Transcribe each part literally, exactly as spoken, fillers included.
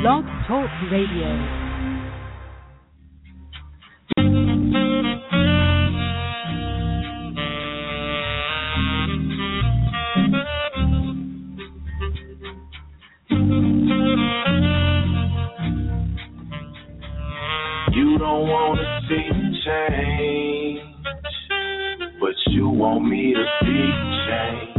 Blog Talk Radio. You don't want to see change, but you want me to see change.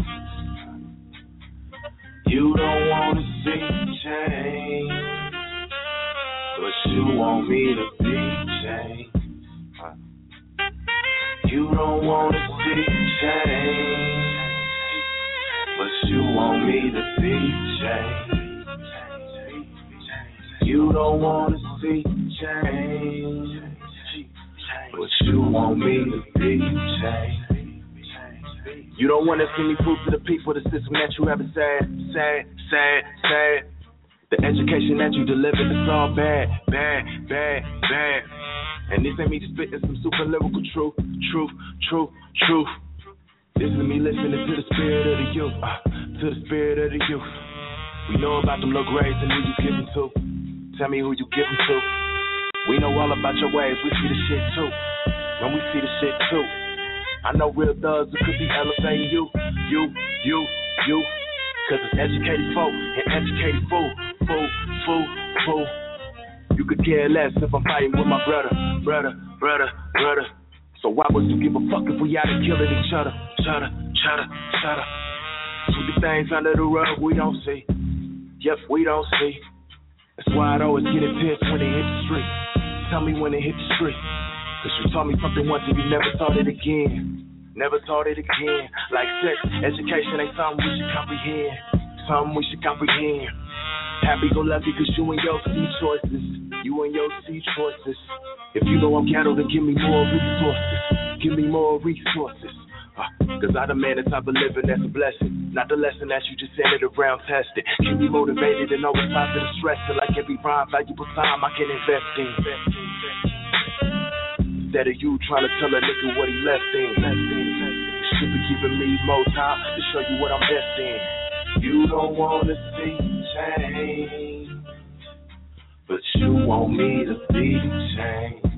You don't want to see change, but you want me to be changed. You don't want to see change, but you want me to be changed. You don't want to see change, but you want me to be changed. You don't want to see me prove to the people the system that you ever said, sad, sad, sad. The education that you delivered is all bad, bad, bad, bad. And this ain't me just spitting some super lyrical truth, truth, truth, truth. This is me listening to the spirit of the youth, uh, to the spirit of the youth. We know about them little grades and who you giving to. Tell me who you giving to. We know all about your ways, we see the shit too. When we see the shit too. I know real thugs who could be elevating you, you, you, you. Cause it's educated folk and educated fool, fool, fool, fool. You could care less if I'm fighting with my brother, brother, brother, brother. So why would you give a fuck if we out and killing each other? Shut up, shut up, shut up. Sweep the things under the rug we don't see. Yep, we don't see. That's why I'd always get it pissed when they hit the street. Tell me when they hit the street. Cause you taught me something once and you never taught it again. Never taught it again. Like sex, education ain't something we should comprehend. Something we should comprehend. Happy go lucky cause you and your C choices. You and your C choices. If you know I'm cattle, then give me more resources. Give me more resources. Uh, Cause I demand the type of living that's a blessing, not the lesson that you just handed around tested. Keep me motivated and always positive stressing. Like every rhyme, valuable time I can invest in. Instead of you trying to tell a nigga what he left in. You should be giving me more time to show you what I'm best in. You don't want to see change, but you want me to be changed.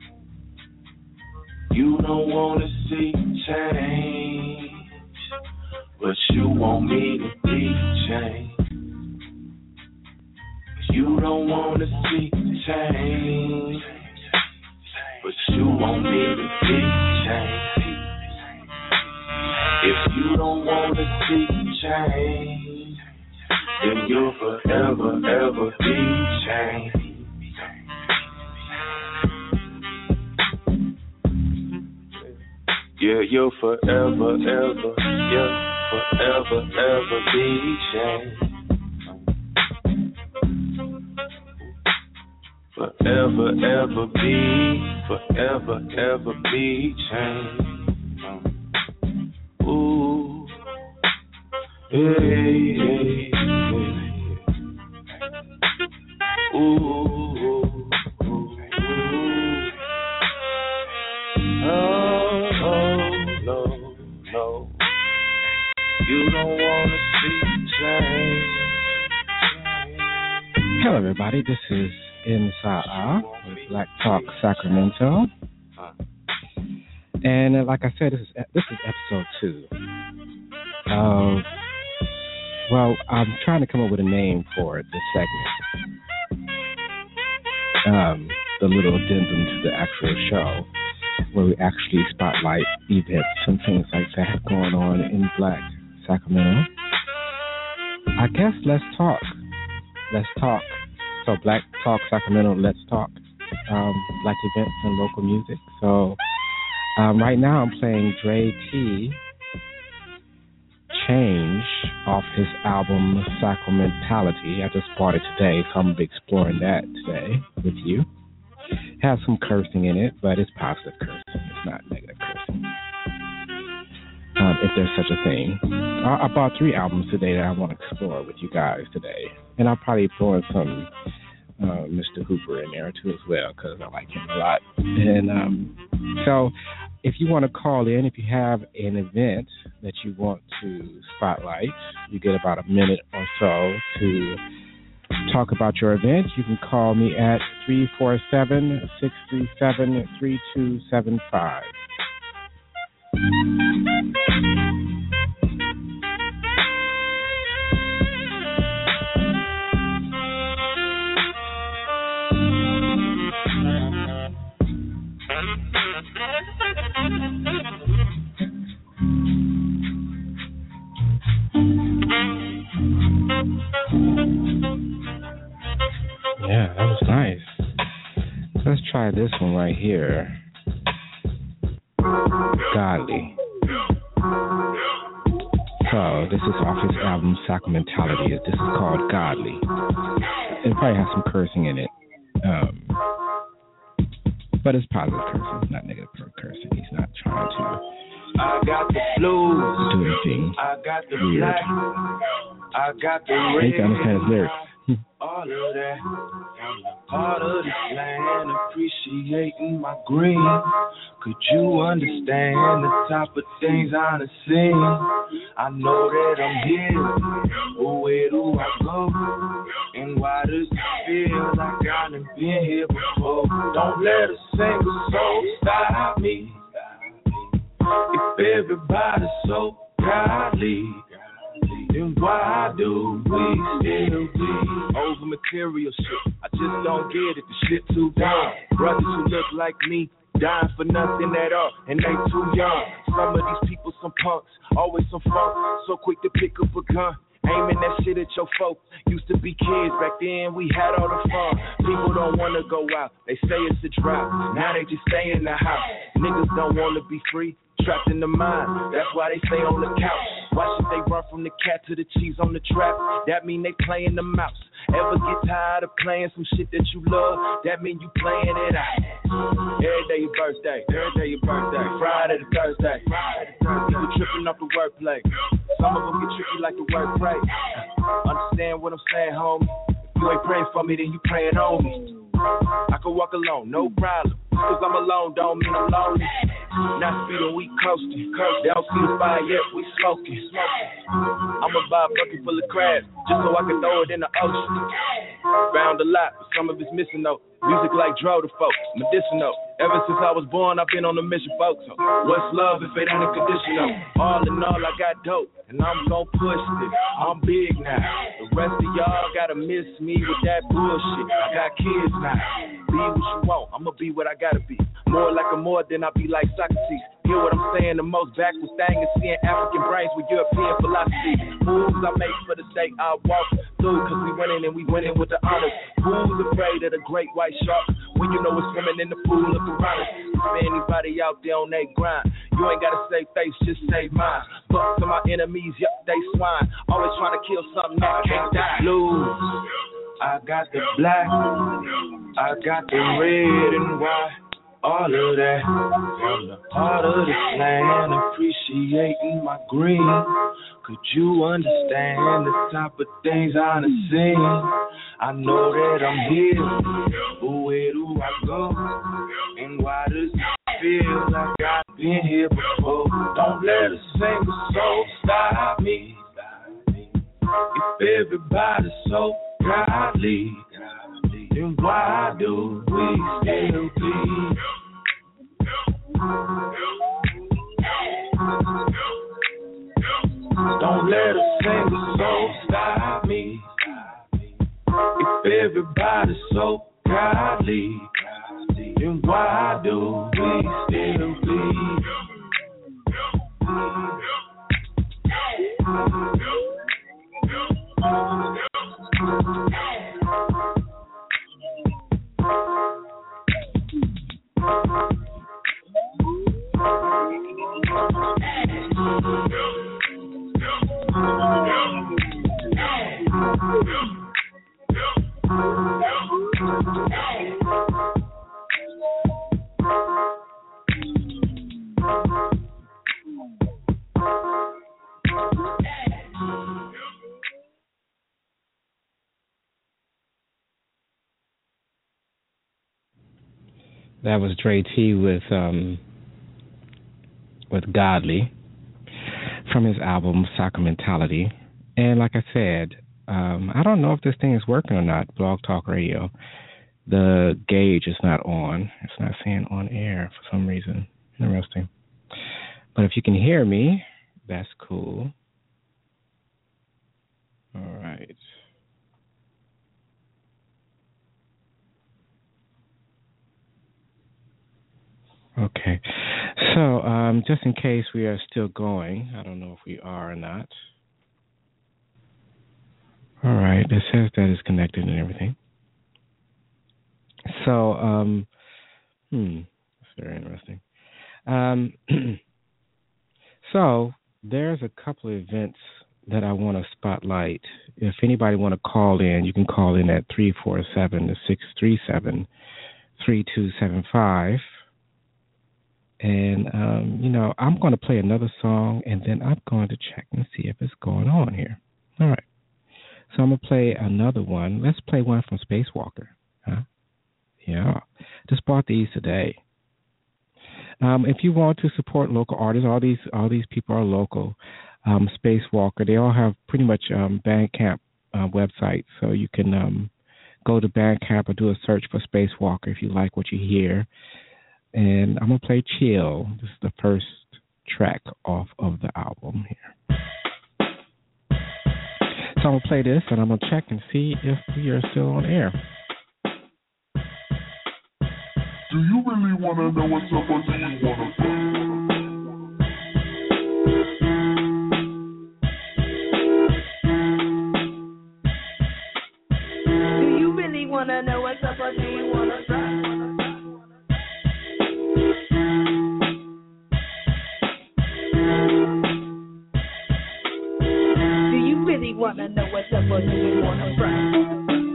You don't want to see change, but you want me to be changed. You don't want to see change, but you want me to be changed. If you don't want to see change, then you'll forever, ever be changed. Yeah, you'll forever, ever, yeah, forever, ever be changed. Forever, ever be, forever, ever be changed. Ooh, hey, hey, hey. Ooh, ooh, ooh, oh, oh, no, no. You don't want to see change. Hello, everybody. This is Inside with Black Talk Sacramento, and uh, like I said, this is this is episode two. Uh, well, I'm trying to come up with a name for this segment, um, the little addendum to the actual show, where we actually spotlight events and things like that going on in Black Sacramento. I guess let's talk. Let's talk. So Black Talk Sacramento, let's talk um, Black events and local music. So um, right now I'm playing Dre T Change off his album Sacramentality. I just bought it today, so I'm going to be exploring that today with you. It has some cursing in it, but it's positive cursing. It's not negative cursing. Um, if there's such a thing. I, I bought three albums today that I want to explore with you guys today. And I'll probably throw in some uh, Mister Hooper in there too as well, because I like him a lot. And um, so if you want to call in, if you have an event that you want to spotlight, you get about a minute or so to talk about your event, you can call me at three four seven, six three seven, three two seven five. Yeah, that was nice. Let's try this one right here. Godly. So this is off his album Sacramentality. This is called Godly. It probably has some cursing in it. Um, but it's positive cursing, not negative cursing. He's not trying to I got the blues. do anything I got the weird. black. I got the red. You can understand his lyrics. All of that. Part of this land appreciating my green. Could you understand the type of things I done seen? I know that I'm here, but where do I go? And why does it feel like I done been here before? Don't let a single soul stop me. If everybody's so godly, then why do we still bleed over material shit? I just don't get it, the shit too dumb. Brothers who look like me, dying for nothing at all, and they too young. Some of these people some punks, always some funk, so quick to pick up a gun, aiming that shit at your folk. Used to be kids, back then we had all the fun. People don't wanna go out, they say it's a drought. Now they just stay in the house. Niggas don't wanna be free, trapped in the mind, that's why they stay on the couch. Why should they run from the cat to the cheese on the trap? That mean they playing the mouse. Ever get tired of playing some shit that you love? That mean you playing it out. Every day your birthday, every day your birthday. Friday to Thursday, Friday to Thursday. People tripping off the wordplay. Some of them get tricky like the word pray. Understand what I'm saying, homie? If you ain't praying for me, then you praying on me. I can walk alone, no problem. Cause I'm alone, don't mean I'm lonely. Not speeding, we coasting. They don't see the fire yet, we smoking. I'ma buy a bucket full of crabs, just so I can throw it in the ocean. Found a lot, but some of it's missing though. Music like Dro to folks, medicinal. Ever since I was born, I've been on a mission, folks. So what's love if it ain't unconditional? All in all, I got dope, and I'm gon' push it. I'm big now. The rest of y'all gotta miss me with that bullshit. I got kids now. Be what you want, I'ma be what I gotta be. More like a more than I be like Socrates. Hear what I'm saying? The most backwards thing is seeing African brains with European philosophy. Moves I make for the sake I walk through, cause we winning and we winning with the honors. Who's afraid of the great white shark when you know it's swimming in the pool of piranhas? For anybody out there on that grind, you ain't gotta save face, just save mine. Fuck to my enemies, yup, they swine. Always trying to kill something that can't die. Blues, I got the black, I got the red and white. All of that from the heart of this land, appreciating my green. Could you understand the type of things I done seen? I know that I'm here, but where do I go? And why does it feel like I've been here before? Don't let a single soul stop me. If everybody's so godly, then why do we still bleed? Don't let a single soul stop me. If everybody's so godly, then why do we still bleed? That was Dre T with um, with Godly from his album Sacramentality. And like I said, Um, I don't know if this thing is working or not, Blog Talk Radio. The gauge is not on. It's not saying on air for some reason. Interesting. But if you can hear me, that's cool. All right. Okay. So, um, just in case we are still going, I don't know if we are or not. All right. It says that it's connected and everything. So, um, hmm, that's very interesting. Um, so, there's a couple of events that I want to spotlight. If anybody want to call in, you can call in at three four seven, six three seven, three two seven five. And, um, you know, I'm going to play another song, and then I'm going to check and see if it's going on here. All right. So I'm going to play another one. Let's play one from Spacewalker. Huh? Yeah. Just bought these today. Um, if you want to support local artists, all these all these people are local. Um, Spacewalker, they all have pretty much um, Bandcamp uh, websites, so you can um, go to Bandcamp or do a search for Spacewalker if you like what you hear. And I'm going to play Chill. This is the first track off of the album here. So I'm going to play this, and I'm going to check and see if we are still on air. Do you really want to know what's up, or do you want to Do you really want to know what's up, or do you want to front? Wanna know what's up, or do you wanna front?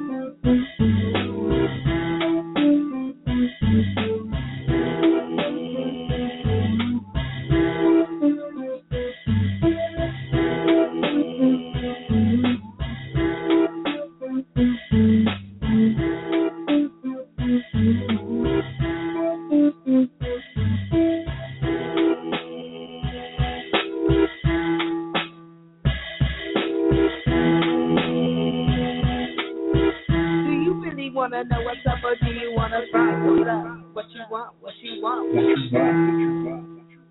Wanna know what's up, or do you wanna front? What up? What you want? What you want? What you want? What you want?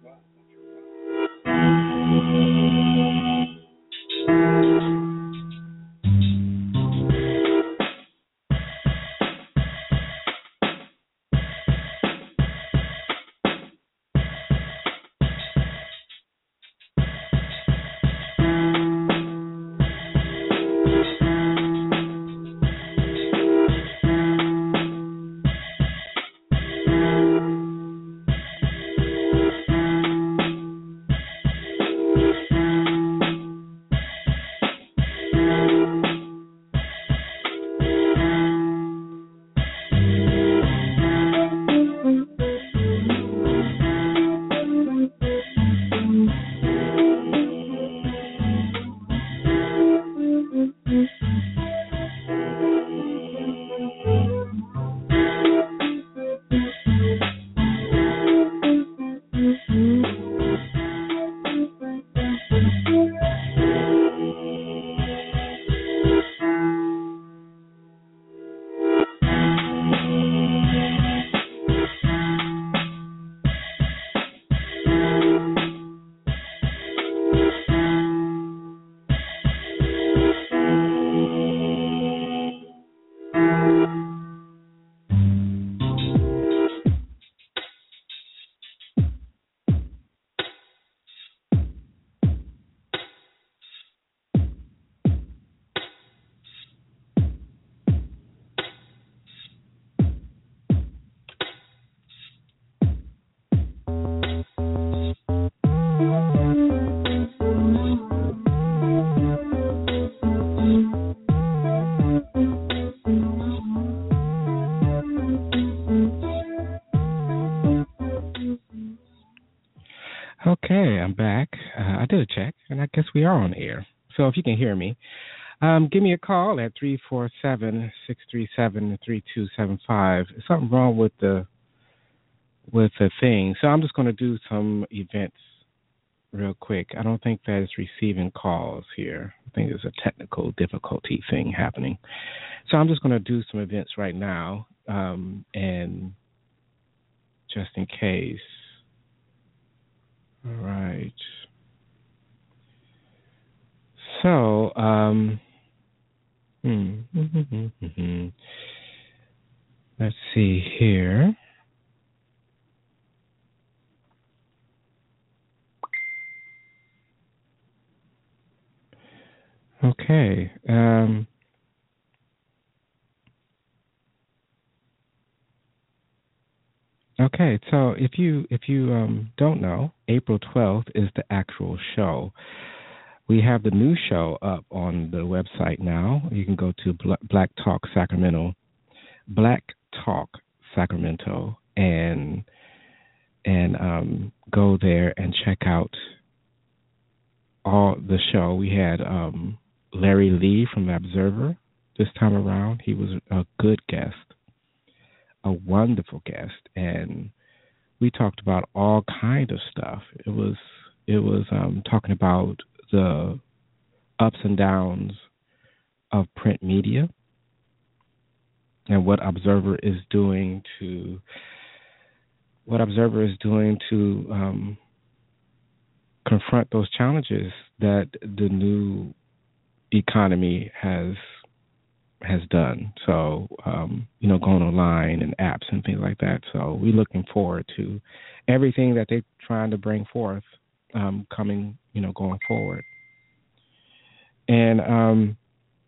Okay, I'm back. Uh, I did a check, and I guess we are on air. So if you can hear me, um, give me a call at three four seven, six three seven, three two seven five. There's something wrong with the with the thing. So I'm just going to do some events real quick. I don't think that it's receiving calls here. I think there's a technical difficulty thing happening. So I'm just going to do some events right now, um, and just in case. All right. So, um, hmm, let's see here. Okay. Um, okay. So if you if you um, don't know, April twelfth is the actual show. We have the new show up on the website now. You can go to Black Talk Sacramento, Black Talk Sacramento, and and um, go there and check out all the show. We had um, Larry Lee from The Observer this time around. He was a good guest, a wonderful guest, and we talked about all kind of stuff. It was it was um, talking about the ups and downs of print media and what Observer is doing to what Observer is doing to um, confront those challenges that the new economy has has done. So, um, you know, going online and apps and things like that. So we're looking forward to everything that they're trying to bring forth um, coming, you know, going forward. And um,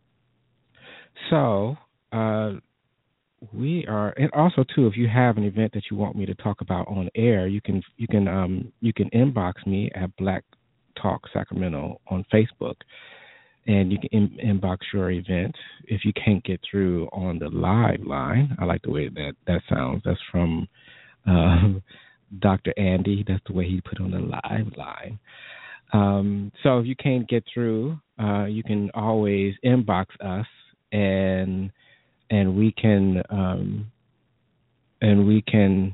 so uh, we are, and also too, if you have an event that you want me to talk about on air, you can you can um, you can inbox me at Black Talk Sacramento on Facebook, and you can in, inbox your event if you can't get through on the live line. I like the way that that sounds. That's from uh, Doctor Andy. That's the way he put on the live line. Um, so if you can't get through, uh, you can always inbox us, and and we can um, and we can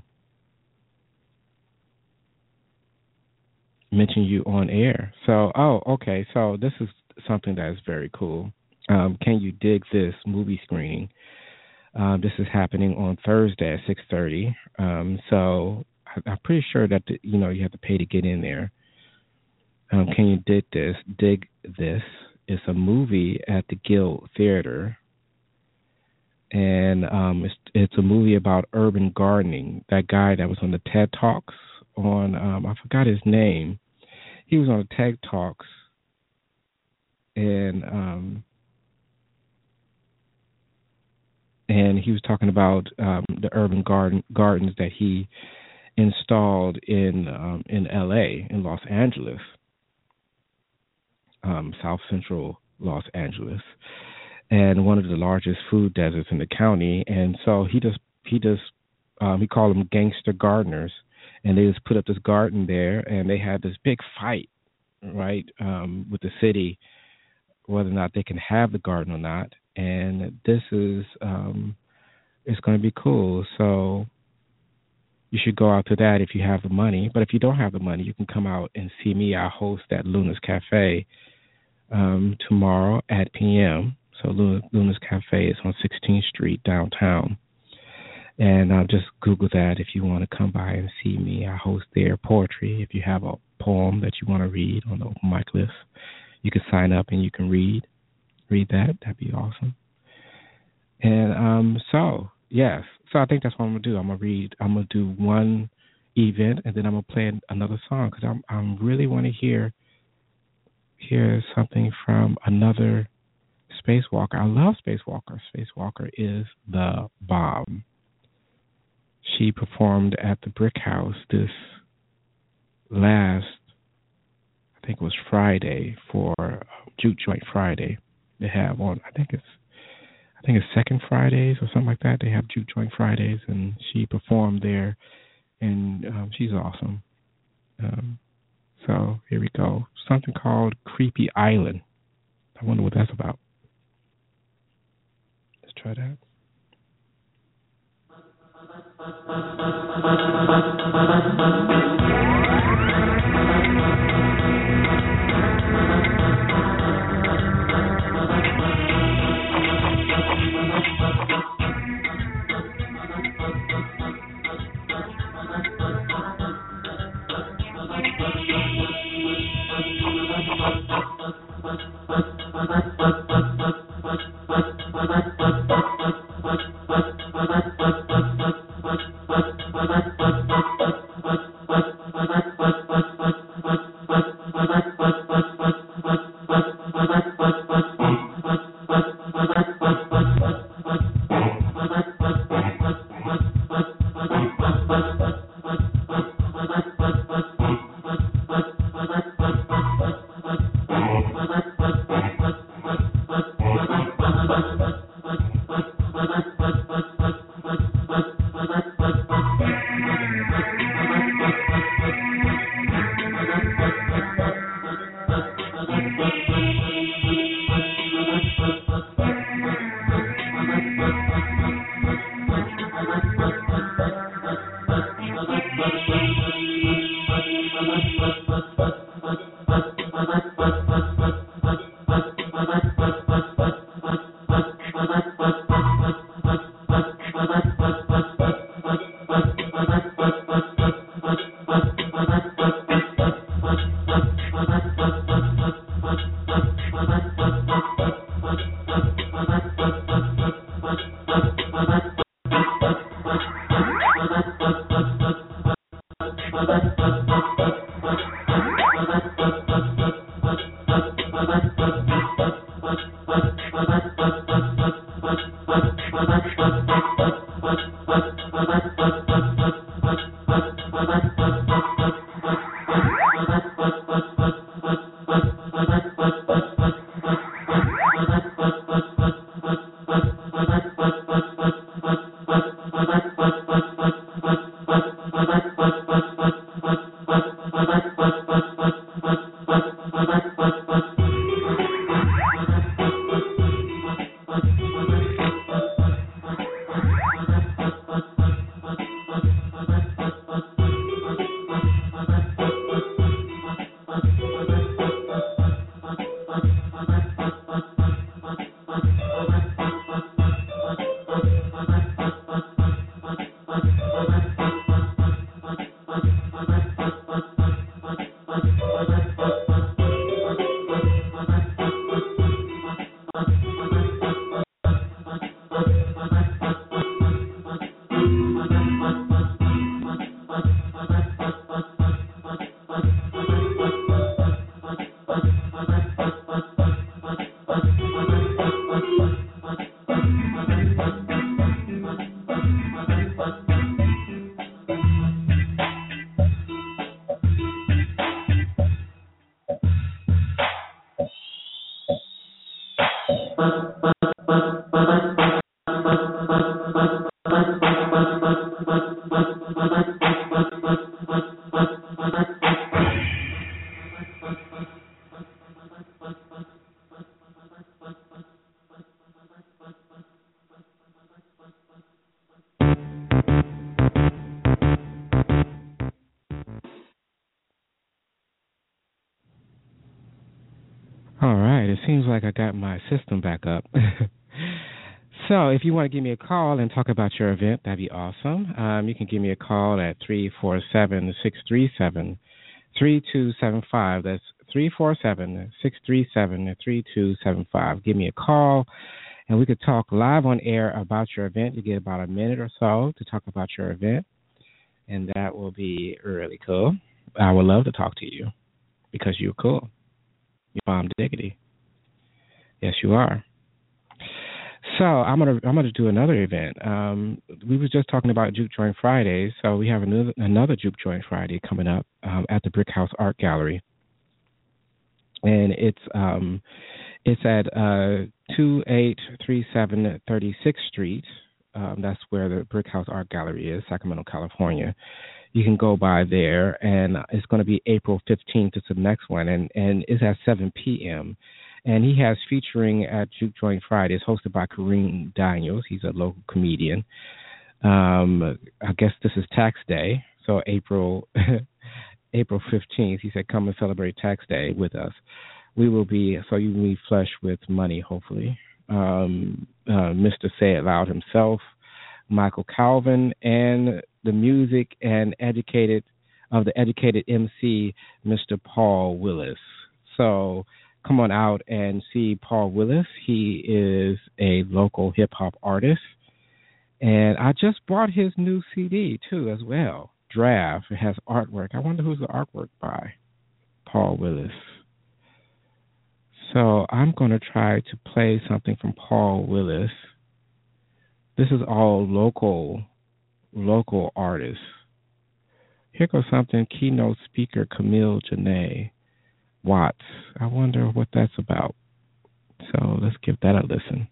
mention you on air. So, oh, okay. So this is something that is very cool. Um, Can You Dig This movie screening? Uh, this is happening on Thursday at six thirty. Um, so I, I'm pretty sure that the, you know you have to pay to get in there. Um, Can You Dig This? Dig This. It's a movie at the Guild Theater, and um, it's it's a movie about urban gardening. That guy that was on the TED Talks on um, I forgot his name. He was on the TED Talks, and um, and he was talking about um, the urban garden gardens that he installed in um, in L A, in Los Angeles. Um, South Central Los Angeles, and one of the largest food deserts in the county. And so he just he just um, he called them gangster gardeners, and they just put up this garden there, and they had this big fight, right, um, with the city, whether or not they can have the garden or not. And this is um, it's going to be cool. So you should go out to that if you have the money. But if you don't have the money, you can come out and see me. I host at Luna's Cafe Um, tomorrow at P M So Luna's Cafe is on sixteenth Street downtown, and uh, just Google that if you want to come by and see me. I host there poetry. If you have a poem that you want to read on the open mic list, you can sign up and you can read read that. That'd be awesome. And um, so yes, so I think that's what I'm gonna do. I'm gonna read. I'm gonna do one event, and then I'm gonna play another song because I'm I'm really want to hear. Here's something from another spacewalker. I love Spacewalker. Spacewalker is the bomb. She performed at the Brick House this last, I think it was Friday, for Juke Joint Friday. They have on, I think it's, I think it's second Fridays or something like that. They have Juke Joint Fridays, and she performed there, and um, she's awesome. Um, So here we go. Something called Creepy Island. I wonder what that's about. Let's try that. All right, it seems like I got my system back up. So if you want to give me a call and talk about your event, that'd be awesome. Um, you can give me a call at three four seven, six three seven, three two seven five. That's three four seven, six three seven, three two seven five. Give me a call, and we could talk live on air about your event. You get about a minute or so to talk about your event, and that will be really cool. I would love to talk to you because you're cool. You're bomb diggity. Yes, you are. So I'm gonna I'm gonna do another event. Um, we were just talking about Juke Joint Fridays, so we have another another Juke Joint Friday coming up um, at the Brick House Art Gallery, and it's um, it's at uh, two eight three seven thirty-sixth Street. Um, that's where the Brick House Art Gallery is, Sacramento, California. You can go by there, and it's going to be April fifteenth. It's the next one, and, and it's at seven p.m. And he has featuring at Juke Joint Fridays, hosted by Kareem Daniels. He's a local comedian. Um, I guess this is tax day, so April April fifteenth. He said, come and celebrate tax day with us. We will be, so you will be flush with money, hopefully. Um, uh, Mister Say It Loud himself, Michael Calvin, and the music and educated of the educated M C, Mister Paul Willis. So come on out and see Paul Willis. He is a local hip-hop artist. And I just bought his new C D, too, as well. Draft. It has artwork. I wonder who's the artwork by. Paul Willis. So I'm going to try to play something from Paul Willis. This is all local, local artists. Here goes something, keynote speaker Camille Janae Watts. I wonder what that's about. So let's give that a listen.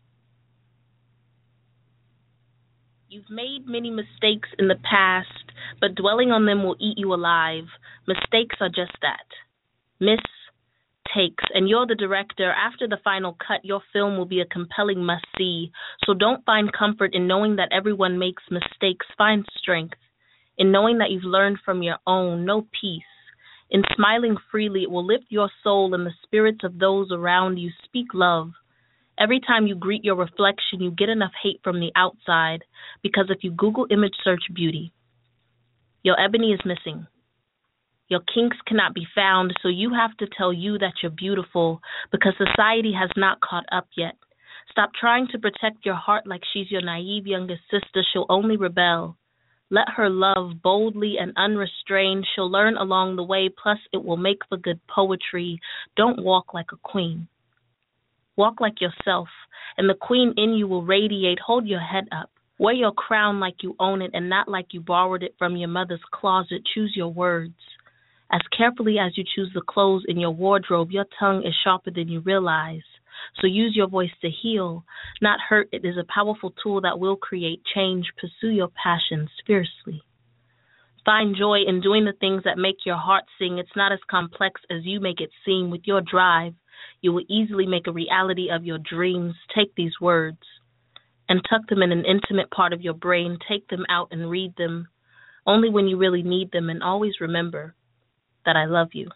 You've made many mistakes in the past, but dwelling on them will eat you alive. Mistakes are just that. Mistakes. And you're the director. After the final cut, your film will be a compelling must-see. So don't find comfort in knowing that everyone makes mistakes. Find strength in knowing that you've learned from your own. Know peace. In smiling freely, it will lift your soul and the spirits of those around you. Speak love. Every time you greet your reflection, you get enough hate from the outside, because if you Google image search beauty, your ebony is missing. Your kinks cannot be found, so you have to tell you that you're beautiful, because society has not caught up yet. Stop trying to protect your heart like she's your naive youngest sister. She'll only rebel. Let her love boldly and unrestrained. She'll learn along the way, plus it will make for good poetry. Don't walk like a queen. Walk like yourself, and the queen in you will radiate. Hold your head up. Wear your crown like you own it and not like you borrowed it from your mother's closet. Choose your words. As carefully as you choose the clothes in your wardrobe, your tongue is sharper than you realize. So use your voice to heal, not hurt. It is a powerful tool that will create change. Pursue your passions fiercely. Find joy in doing the things that make your heart sing. It's not as complex as you make it seem. With your drive, you will easily make a reality of your dreams. Take these words and tuck them in an intimate part of your brain. Take them out and read them only when you really need them. And always remember that I love you.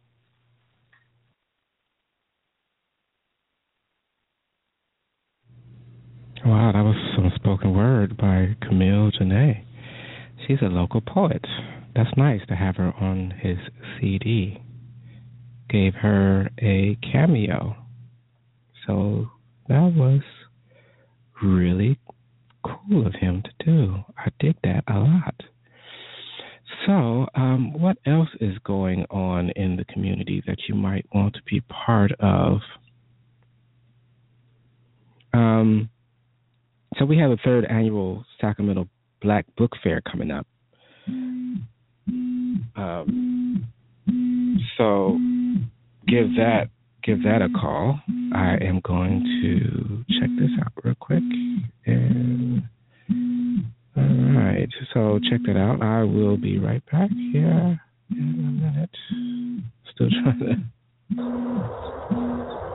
Wow, that was some spoken word by Camille Janae. She's a local poet. That's nice to have her on his C D. Gave her a cameo. So that was really cool of him to do. I dig that a lot. So um, what else is going on in the community that you might want to be part of? Um, so we have the third annual Sacramento Black Book Fair coming up. Um, so give that give that a call. I am going to check this out real quick. And all right, so check that out. I will be right back here in a minute. Still trying to.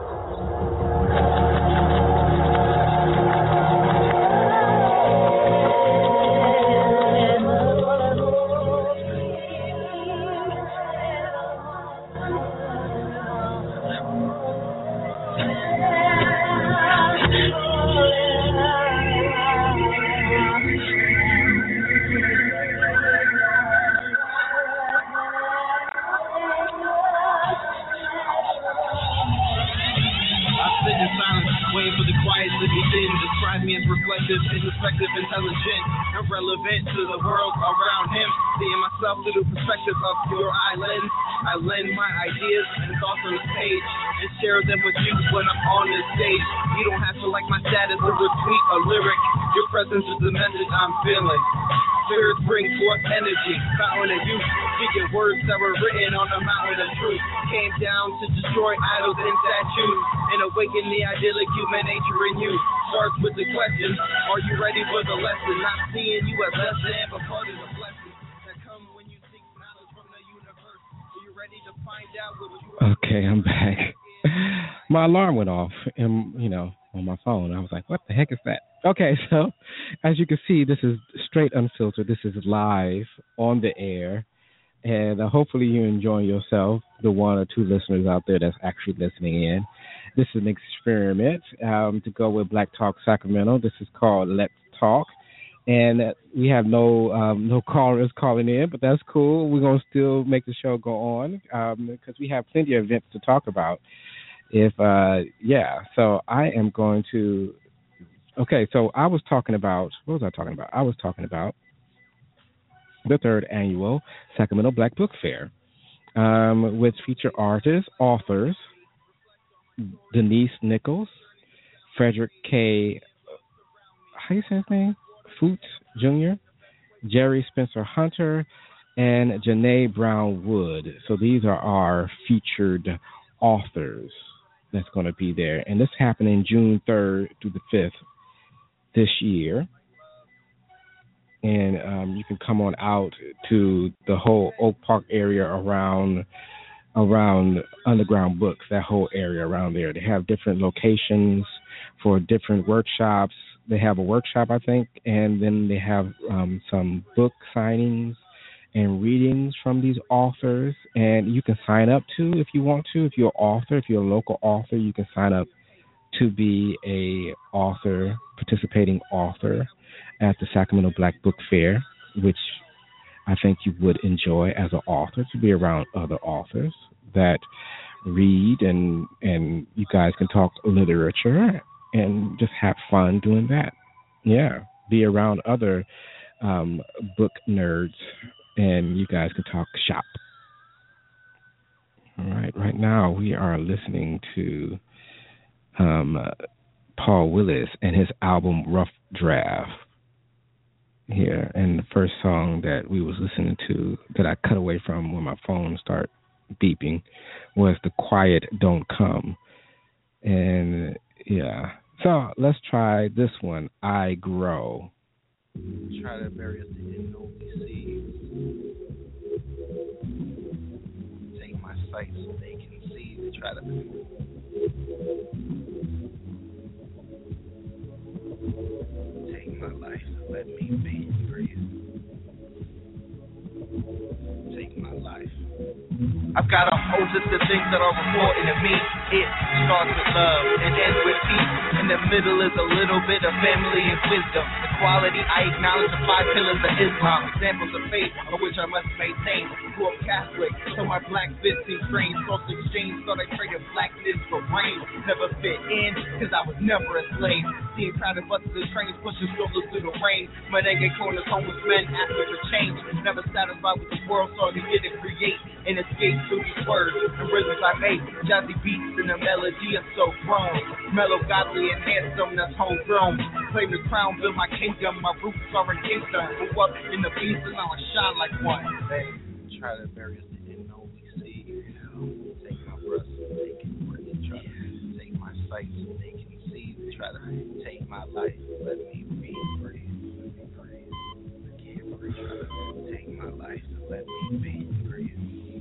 Introspective, intelligent, and relevant to the world around him. Seeing myself through the perspective of your eye lens, I lend my ideas and thoughts on the page and share them with you when I'm on this stage. You don't have to like my status or retweet a lyric. Your presence is the message I'm feeling. Spirits bring forth energy, fountain of youth, speaking words that were written on the mountain of truth. Came down to destroy idols and statues and awaken the idyllic human nature in you. Starts with the question, are you ready for the lesson? Not seeing you as less than, but part of the blessing that come when you seek knowledge from the universe. Are you ready to find out what you are? Okay, I'm back. My alarm went off, and you know, on my phone. I was like, what the heck is that? Okay, so as you can see, this is straight unfiltered. This is live on the air, and uh, hopefully you're enjoying yourself, the one or two listeners out there that's actually listening in. This is an experiment um, to go with Black Talk Sacramento. This is called Let's Talk, and uh, we have no um, no callers calling in, but that's cool. We're going to still make the show go on um, because we have plenty of events to talk about. if uh, yeah. So I am going to. Okay, so I was talking about what was I talking about? I was talking about the third annual Sacramento Black Book Fair, um, which feature artists, authors, Denise Nichols, Frederick K. How you say his name? Foote Junior, Jerry Spencer Hunter, and Janae Brown Wood. So these are our featured authors that's going to be there, and this is happening June third through the fifth this year. And um, you can come on out to the whole Oak Park area around around Underground Books, that whole area around there. They have different locations for different workshops. They have a workshop, I think, and then they have um, some book signings and readings from these authors. And you can sign up, too, if you want to. If you're an author, if you're a local author, you can sign up to be a author, participating author at the Sacramento Black Book Fair, which I think you would enjoy as an author, to be around other authors that read, and and you guys can talk literature and just have fun doing that. Yeah, be around other um, book nerds, and you guys can talk shop. All right, right now we are listening to um, uh, Paul Willis and his album Rough Draft. Here, and the first song that we was listening to that I cut away from when my phone started beeping was The Quiet Don't Come. And yeah, so let's try this one, I Grow. Try to bury us in no seeds. Take my sight so they can see. They try to take my life and let me be free. Take my life. I've got a host of things that are important to me. It starts with love and ends with peace. In the middle is a little bit of family and wisdom. Equality, I acknowledge the five pillars of Islam. Examples of faith of which I must maintain. Grew up Catholic, so my black fits seem strange. Cross exchange, thought I traded blackness for rain. Never fit in, cause I was never a slave. Seeing crowded buses and trains pushing strollers through the rain. Merengue corners, homeless men asking for change. Never satisfied with the world, so I begin to create and escape through these words and rhythms I make. Jazzy beats and the melody is so grown. Mellow, godly, and handsome, that's homegrown. Claim the crown, build my kingdom. My roots are in Kingston. Grew up in the beast and now I shine like one. They try to bury us in no we see. Take my breath so they can breathe. Try to take my sight so they can see. Try to take my life, let me be free. Let me breathe. I can't breathe. Try to take my life and let me be free.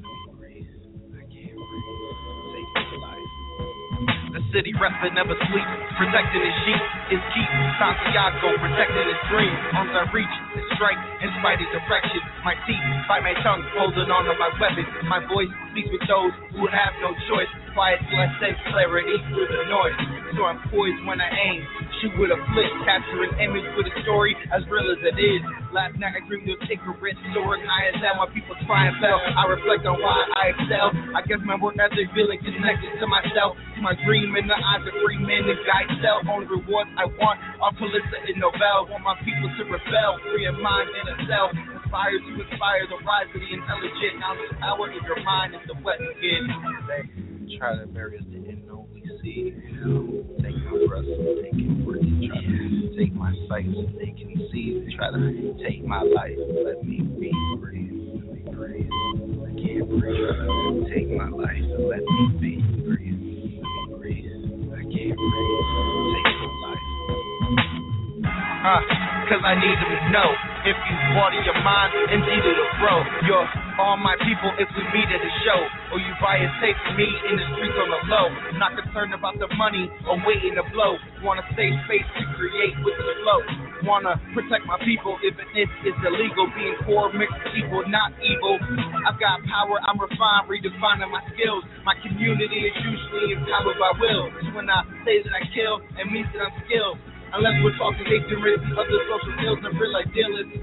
The city respite never sleeps, protecting his sheep is keep. Santiago protecting his dream. Arms I reach and strike in spite of direction. My teeth bite my tongue, holding on to my weapon. My voice speaks with those who have no choice. Quiet till I sense clarity through the noise. So I'm poised when I aim. Shoot with a flick, capture an image with a story as real as it is. Last night I dreamed of Icarus, soaring high as hell while people try and fail. I reflect on why I excel. I guess my work ethic feeling connected to myself. To my dream in the eyes of free men and guide self. Only rewards I want are Pulitzer and Nobel. Want my people to rebel, free in mind and a self. Inspired to inspire the rise of the intelligent. Now the power in your mind is the weapon again. They try to bury us in no we see. Take my breath so they can breathe. Try to take my sight so they can see. Try to take my life, let me be free. Let me breathe. I can't breathe. Try to take my life and let me be free. Let me breathe. I can't breathe. Take my life. Uh, cause I need them to know. If you water your mind, indeed it'll grow. You're all my people if we meet at a show. Or you buy a tape from me in the streets on the low. Not concerned about the money or waiting to blow. Wanna save space to create with the flow. Wanna protect my people if it is it's illegal. Being poor, mixed people, not evil. I've got power, I'm refined, redefining my skills. My community is usually empowered by will. So when I say that I kill, it means that I'm skilled. Unless we're talking ignorance, other social ills and real idealists.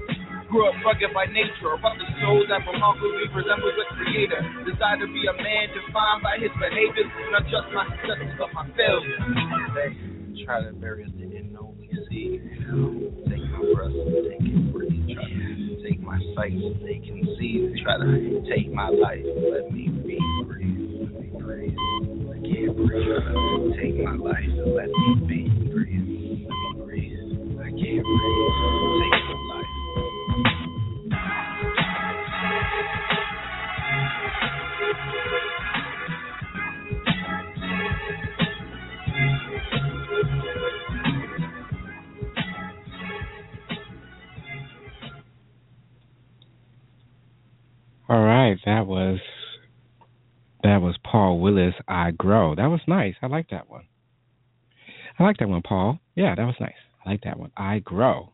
Grew up rugged by nature, a rugged soul that remarkably resembles a creator. Desire to be a man defined by his behaviors, not just my successes but my failures. They try to bury us, they didn't know we see. Take my breath so they can breathe. Try to take my sight so they can see. Try to take my life, let me be breathe. Let me breathe. I can't breathe. Take my life and let me be breathe. Let me breathe. I can't breathe. Take my life. All right, that was that was Paul Willis, I Grow. That was nice. I like that one. I like that one, Paul. Yeah, that was nice. I like that one. I Grow.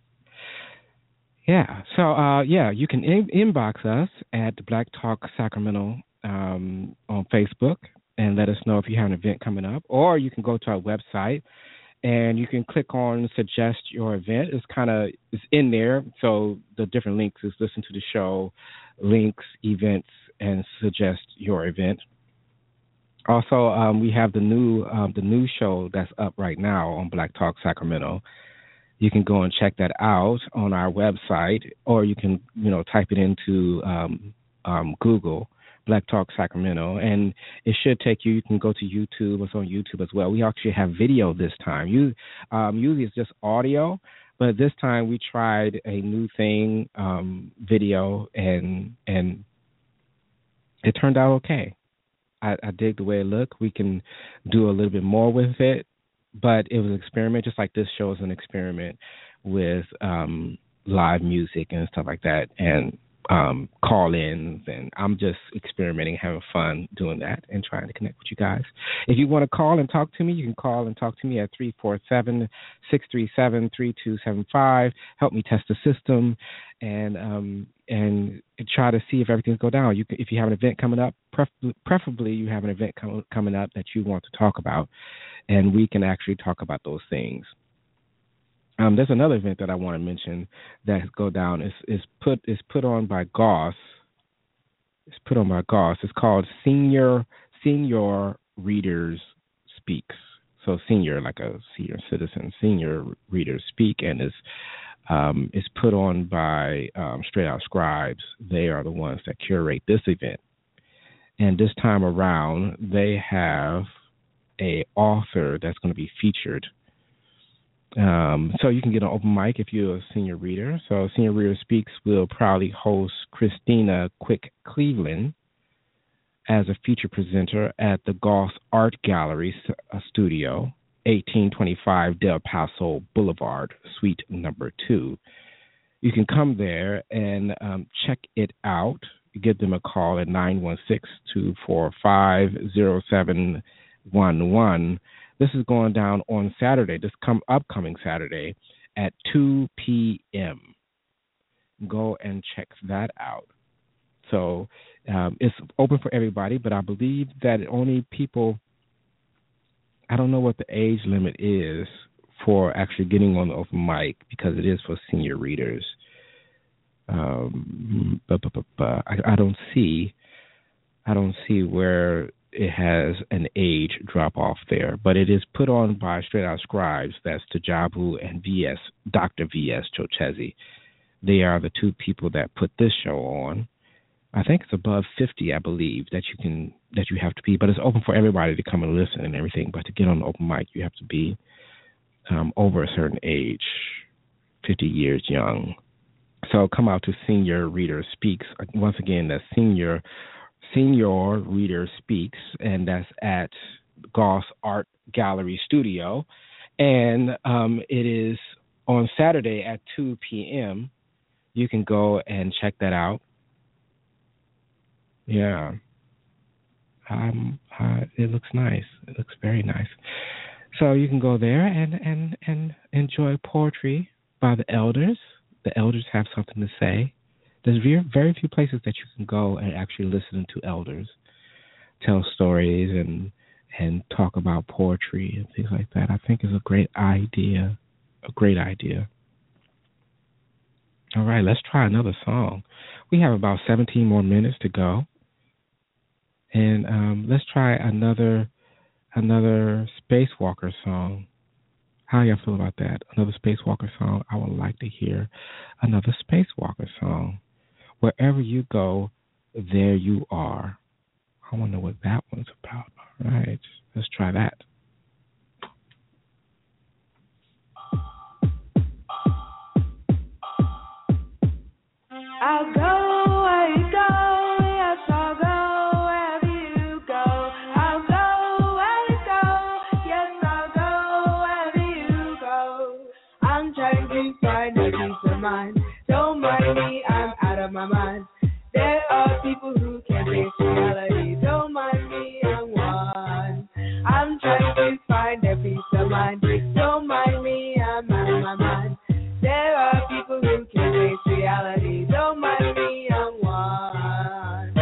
Yeah. So, uh, yeah, you can in- inbox us at Black Talk Sacramento um, on Facebook and let us know if you have an event coming up. Or you can go to our website and you can click on Suggest Your Event. It's kind of it's in there. So the different links is listen to the show, links, events, and suggest your event. Also, um, we have the new um, the new show that's up right now on Black Talk Sacramento. You can go and check that out on our website, or you can you know type it into um, um, Google, Black Talk Sacramento, and it should take you. You can go to YouTube. It's on YouTube as well. We actually have video this time. You um, usually it's just audio, but this time we tried a new thing, um, video, and and it turned out okay. I, I dig the way it looked. We can do a little bit more with it, but it was an experiment, just like this show is an experiment with um, live music and stuff like that, and um, call-ins, and I'm just experimenting, having fun doing that and trying to connect with you guys. If you want to call and talk to me, you can call and talk to me at three four seven, six three seven, three two seven five. Help me test the system and um, and try to see if everything's go down. You can, if you have an event coming up, pref- preferably you have an event com- coming up that you want to talk about, and we can actually talk about those things. Um, there's another event that I want to mention that go down. It's, it's put it's put on by Goss. It's put on by Goss. It's called Senior Senior Readers Speaks. So senior, like a senior citizen, Senior Readers Speak, and it's um, it's put on by um, Straight Out Scribes. They are the ones that curate this event. And this time around, they have a author that's going to be featured. Um, so you can get an open mic if you're a senior reader. So Senior Reader Speaks will proudly host Christina Quick Cleveland as a feature presenter at the Goss Art Gallery Studio, eighteen twenty-five Del Paso Boulevard, Suite Number Two. You can come there and um, check it out. Give them a call at nine one six, two four five, zero seven one one. This is going down on Saturday, this come upcoming Saturday at two p.m. Go and check that out. So um, it's open for everybody, but I believe that only people, I don't know what the age limit is for actually getting on the open mic because it is for senior readers. Um, but, but, but, but I, I don't see, I don't see where it has an age drop off there, but it is put on by Straight Out Scribes. That's Tajabu and V S, Doctor V S Chochezi. They are the two people that put this show on. I think it's above fifty, I believe, that you can that you have to be, but it's open for everybody to come and listen and everything. But to get on the open mic, you have to be um, over a certain age, fifty years young. So come out to Senior Reader Speaks. Once again, that's Senior Senior Reader Speaks, and that's at Goss Art Gallery Studio. And um, it is on Saturday at two p.m. You can go and check that out. Yeah. Um, uh, it looks nice. It looks very nice. So you can go there and, and, and enjoy poetry by the elders. The elders have something to say. There's very, very few places that you can go and actually listen to elders tell stories and and talk about poetry and things like that. I think is a great idea, a great idea. All right, let's try another song. We have about seventeen more minutes to go. And um, let's try another another Spacewalker song. How y'all feel about that? Another Spacewalker song? I would like to hear another Spacewalker song. Wherever you go, there you are. I want to know what that one's about. All right, let's try that. I'll go where you go, yes, I'll go wherever you go. I'll go where you go, yes, I'll go wherever you go. I'm trying to find a peace of mind. Don't mind me, I'm out of my mind. There are people who can't face reality. Don't mind me, I'm one. I'm trying to find a peace of mind. Don't mind me, I'm out of my mind. There are people who can't face reality. Don't mind me, I'm one.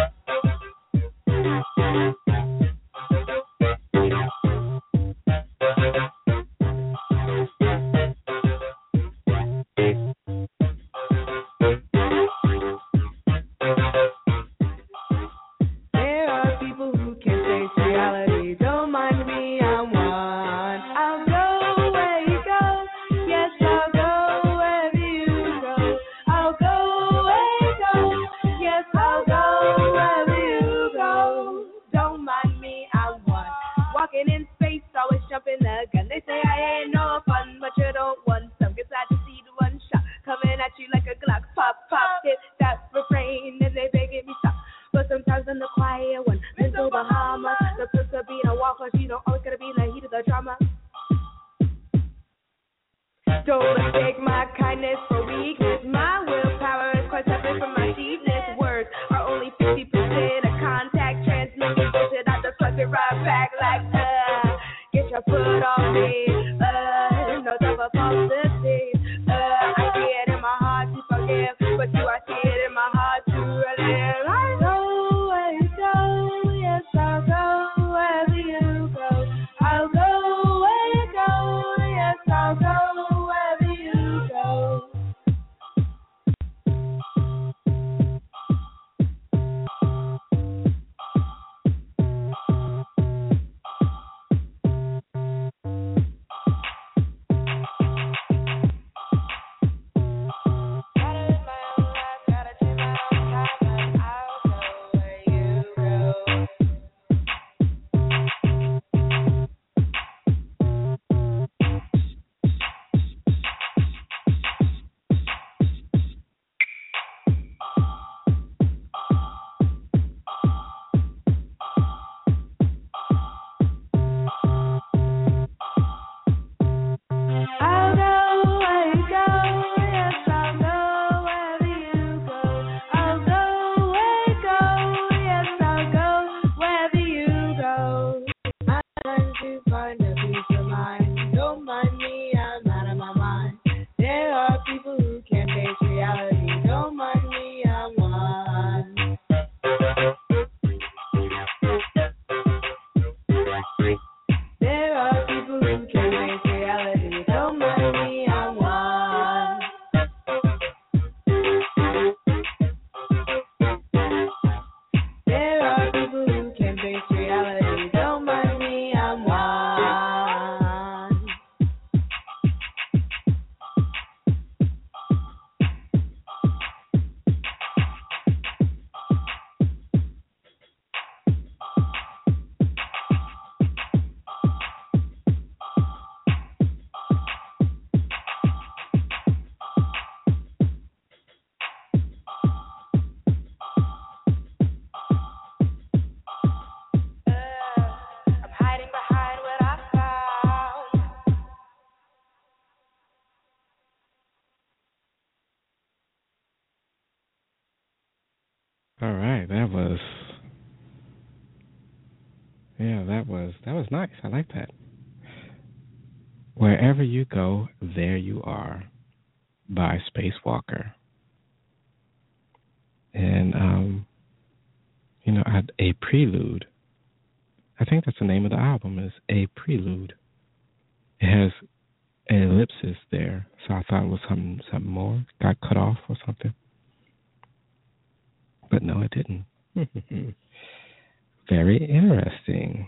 There are people who can't face reality. Don't mind me, I'm one. I'll go where you go. Yes, I'll go wherever you go. I'll go where you go. Yes, I'll go wherever you go. Don't mind me, I'm one. Walking in space, always jumping the gun. They say I ain't no fun, but you don't want some. Guess I just see the one shot coming at you like a Glock. Pop, pop, hit that refrain, and they begging me stop. But sometimes I'm the quiet one. Mental Bahamas, the first to be in a walk, but you don't always gotta be in the heat of the drama. Don't mistake my kindness for weakness. My willpower is quite separate from my cheapness. Words are only fifty percent of contact. Transmitting bullshit, I deflect it right back like, uh, get your foot off me. Uh, no time for falsity. Uh, I see it in my heart to forgive, but you, I see it in my heart to relive. I go where you go, yes, I'll go wherever you go. I'll go where you go, yes, I'll go wherever you go. Gotta live my own life, gotta take my own time, and I'll go where you go. I'll go where you go, yes, I'll go wherever you go. I'll go where you go, yes, I'll go wherever you go. I'm trying to find a peace of mind. Don't mind me, I'm out of my mind. There are people who can't face reality. Don't mind me, I'm one. There are people who can't face reality. Don't mind me, I'm one. There are people who can't face reality. Don't mind me, I'm one. Uh, I'm hiding behind what I found. All right, that was yeah, that was that was nice. I like that. Wherever you go, there you are, by Spacewalker. And um, you know, I, a prelude. I think that's the name of the album, is A Prelude. It has an ellipsis there, so I thought it was something something more. Got cut off or something. But no, it didn't. Very interesting.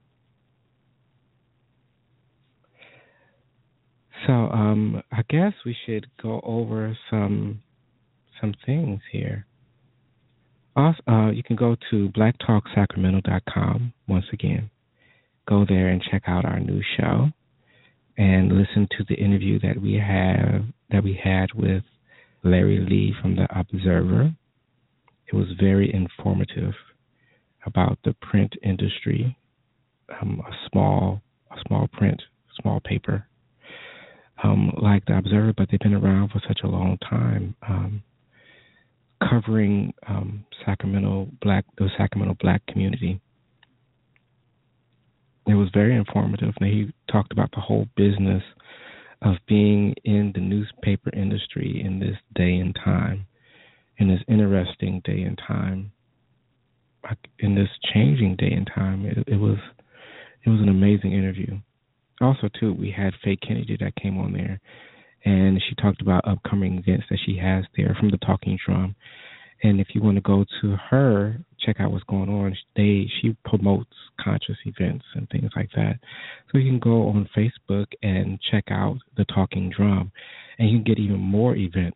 So um, I guess we should go over some some things here. Also, uh, you can go to black talk sacramento dot com once again. Go there and check out our new show and listen to the interview that we have that we had with Larry Lee from the Observer. It was very informative about the print industry, um, a small, a small print, small paper, um, like the Observer, but they've been around for such a long time, um, covering um, Sacramento black, the Sacramento black community. It was very informative, and he talked about the whole business of being in the newspaper industry in this day and time, in this interesting day and time, in this changing day and time. It, it was it was an amazing interview. Also, too, we had Faye Kennedy that came on there, and she talked about upcoming events that she has there from the Talking Drum. And if you want to go to her, check out what's going on. They she promotes conscious events and things like that. So you can go on Facebook and check out the Talking Drum, and you can get even more events.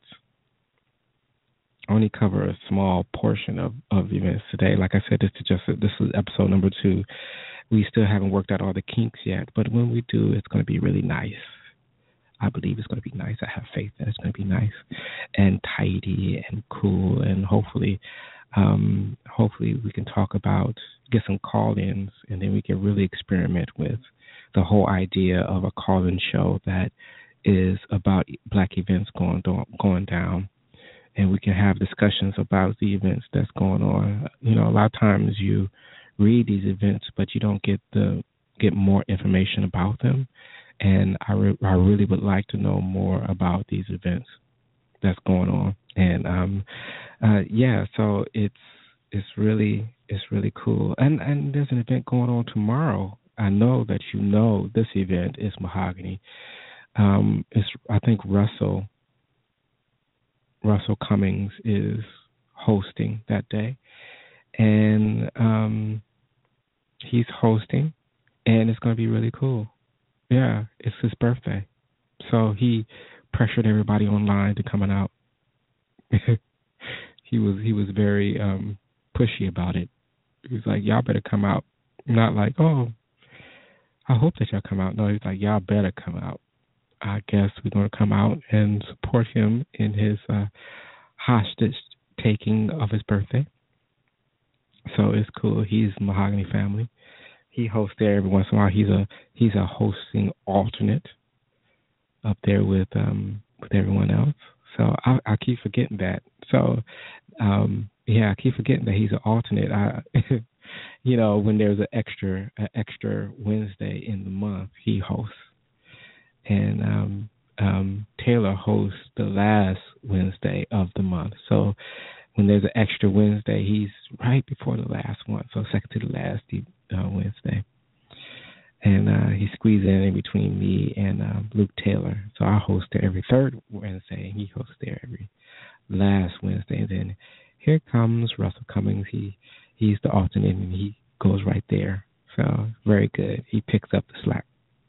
I only cover a small portion of, of events today. Like I said, this is just a, this is episode number two. We still haven't worked out all the kinks yet, but when we do, it's going to be really nice. I believe it's going to be nice. I have faith that it's going to be nice and tidy and cool, and hopefully, um, hopefully we can talk about, get some call-ins, and then we can really experiment with the whole idea of a call-in show that is about black events going going down, and we can have discussions about the events that's going on. You know, a lot of times you read these events, but you don't get the get more information about them. And I, re- I really would like to know more about these events that's going on. And um, uh, yeah, so it's it's really it's really cool. And and there's an event going on tomorrow. I know that you know this event is Mahogany. Um, it's I think Russell Russell Cummings is hosting that day, and um, he's hosting, and it's going to be really cool. Yeah, it's his birthday, so he pressured everybody online to coming out. he was he was very um, pushy about it. He was like, "Y'all better come out." Not like, "Oh, I hope that y'all come out." No, he's like, "Y'all better come out." I guess we're going to come out and support him in his uh, hostage taking of his birthday. So it's cool. He's Mahogany family. He hosts there every once in a while. He's a he's a hosting alternate up there with um with everyone else. So I, I keep forgetting that. So um, yeah, I keep forgetting that he's an alternate. I, you know, when there's an extra an extra Wednesday in the month, he hosts, and um, um, Taylor hosts the last Wednesday of the month. So when there's an extra Wednesday, he's right before the last one. So second to the last uh, Wednesday. And uh, he squeezed in in between me and uh, Luke Taylor. So I host there every third Wednesday, and he hosts there every last Wednesday. And then here comes Russell Cummings. He He's the alternate, and he goes right there. So very good. He picks up the slack.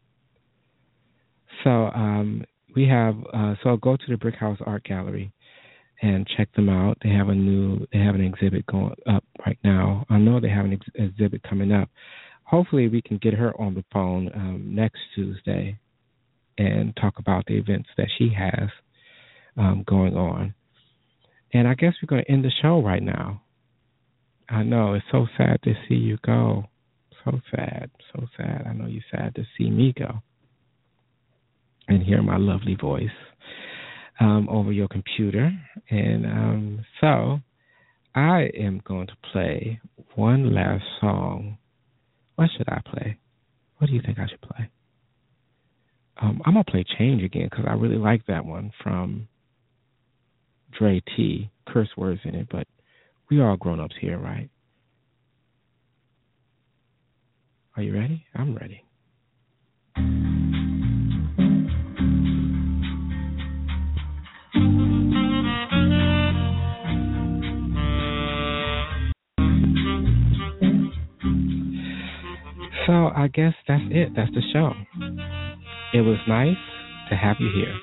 So um, we have, uh, so go to the Brick House Art Gallery and check them out. They have a new, they have an exhibit going up right now. I know they have an ex- exhibit coming up. Hopefully we can get her on the phone um, next Tuesday and talk about the events that she has um, going on. And I guess we're going to end the show right now. I know, it's so sad to see you go. So sad, so sad. I know you're sad to see me go and hear my lovely voice Um, over your computer. And um, so I am going to play one last song. What should I play? What do you think I should play? Um, I'm going to play Change again because I really like that one from Dre T. Curse words in it, but we are all grown-ups here, right? Are you ready? I'm ready. I guess that's it. That's the show. It was nice to have you here.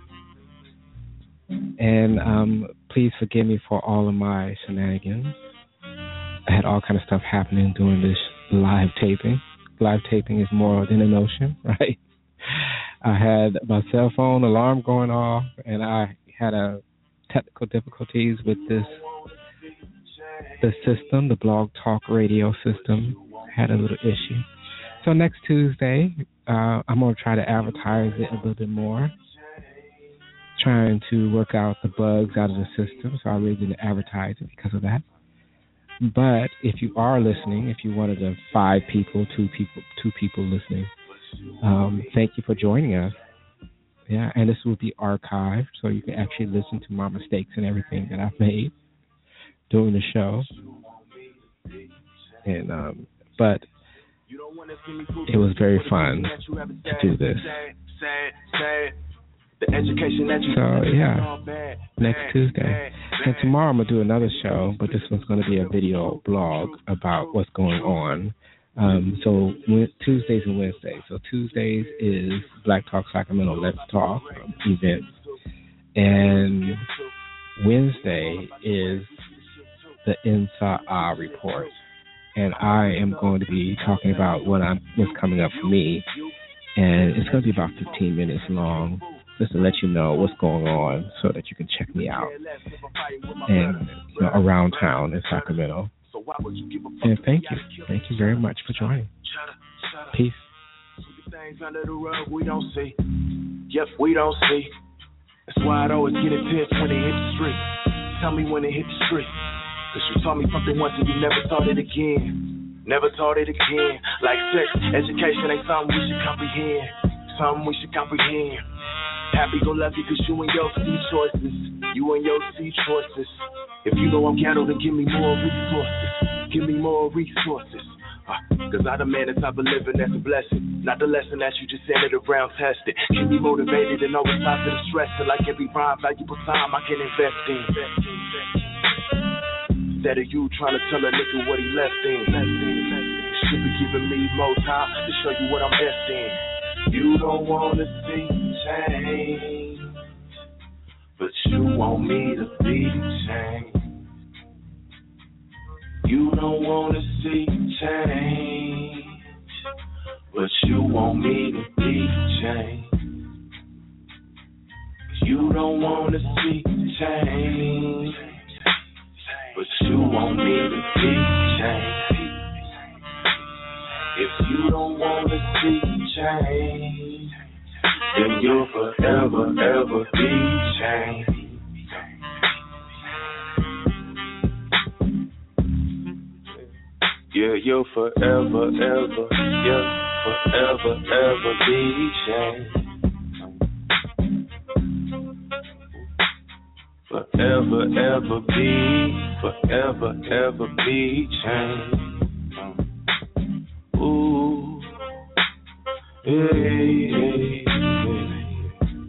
And um, please forgive me for all of my shenanigans. I had all kind of stuff happening during this live taping. Live taping is more than an ocean, right? I had my cell phone alarm going off, and I had a technical difficulties with this the system, the Blog Talk Radio system. Had a little issue. So next Tuesday, uh, I'm going to try to advertise it a little bit more, trying to work out the bugs out of the system, so I really didn't advertise it because of that. But if you are listening, if you're one of the five people, two people, two people listening, um, thank you for joining us. Yeah, and this will be archived, so you can actually listen to my mistakes and everything that I've made during the show. And um, but it was very fun to do this. So yeah, next Tuesday. And tomorrow I'm going to do another show, but this one's going to be a video blog about what's going on. Um, so Tuesdays and Wednesdays. So Tuesdays is Black Talk Sacramento Let's Talk um, event. And Wednesday is the Insa report. And I am going to be talking about what I'm, what's coming up for me. And it's going to be about fifteen minutes long, just to let you know what's going on so that you can check me out and you know, around town in Sacramento. And thank you. Thank you very much for joining. Peace. We don't see. Yep, we don't see. That's why I'd always get intense when it hit the street. Tell me when it hit the street. Cause you taught me something once and you never taught it again. Never taught it again. Like sex, education ain't something we should comprehend. Something we should comprehend. Happy go lucky cause you and your C choices. You and your C choices. If you know I'm cattle, then give me more resources. Give me more resources. Uh, cause I'm the man that's type of living that's a blessing. Not the lesson that you just handed around tested. Keep me motivated and always stop to the stress. Like every rhyme, valuable time I can invest in. Instead of you trying to tell a nigga what he left in. You should be giving me more time to show you what I'm best in. You don't wanna see change, but you want me to be change. You don't wanna see change, but you want me to be change. You don't wanna see change, but you want me to be changed. If you don't want to see change, then you'll forever, ever be changed. Yeah, you'll forever, ever, yeah, forever, ever be changed. Forever, ever be, forever, ever be changed. Ooh, hey, hey, hey.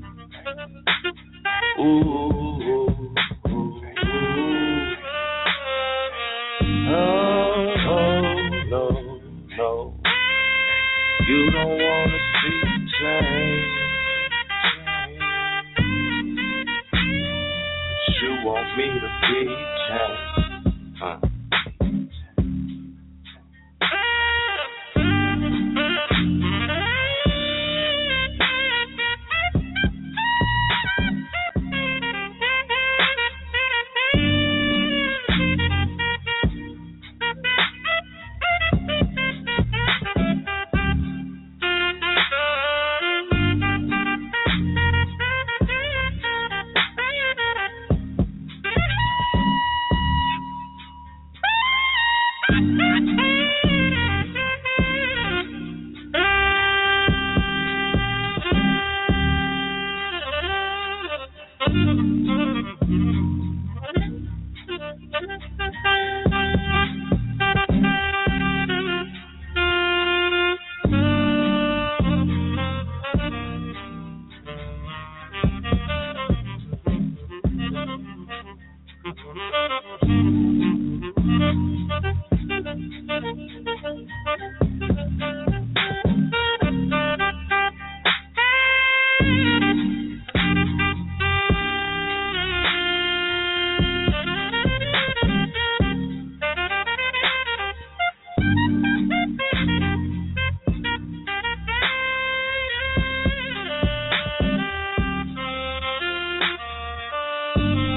Ooh, ooh, ooh. Oh, oh, no, no. You don't wanna see change. You want me to be changed, huh? Thank you.